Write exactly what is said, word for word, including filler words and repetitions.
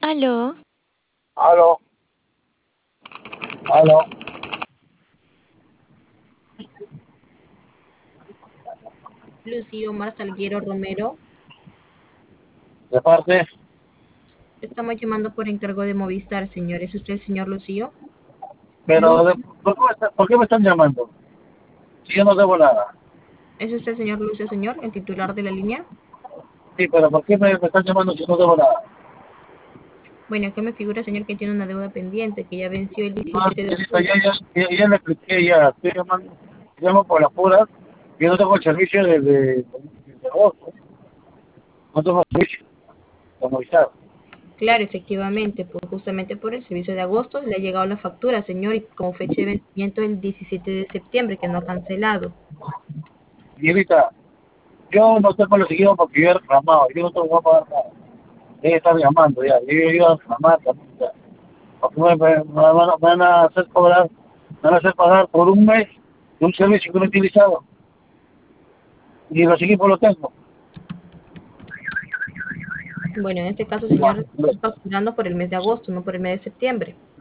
Aló, Aló, aló, Lucio Omar Salguero Romero. de parte, Estamos llamando por encargo de Movistar, señor. ¿Es usted el señor Lucio? pero de- ¿por, qué me está- por qué me están llamando? Si yo no debo nada. ¿Es usted el señor Lucio, señor, el titular de la línea? Sí, pero ¿por qué me, me están llamando si no debo nada? Bueno, acá me figura, señor, que tiene una deuda pendiente que ya venció el No, diecisiete de señorita, ya, octubre. ya, ya, ya le expliqué, ya estoy llamando, llamo por las puras, yo no tengo el servicio desde, desde agosto, no tengo servicio, como avisado. Claro, efectivamente, pues justamente por el servicio de agosto le ha llegado la factura, señor, y como fecha de vencimiento el diecisiete de septiembre, que no ha cancelado. Señorita, yo no tengo lo seguido porque yo he reclamado, yo no tengo que pagar nada. Ella está llamando ya, yo he ido a reclamar también ya. Porque me, me- me van, a, me van a hacer cobrar, me van a hacer pagar por un mes de un servicio que no he utilizado. Y los equipos los tengo. Bueno, en este caso, Ya, señor, hombre. está facturando por el mes de agosto, no por el mes de septiembre.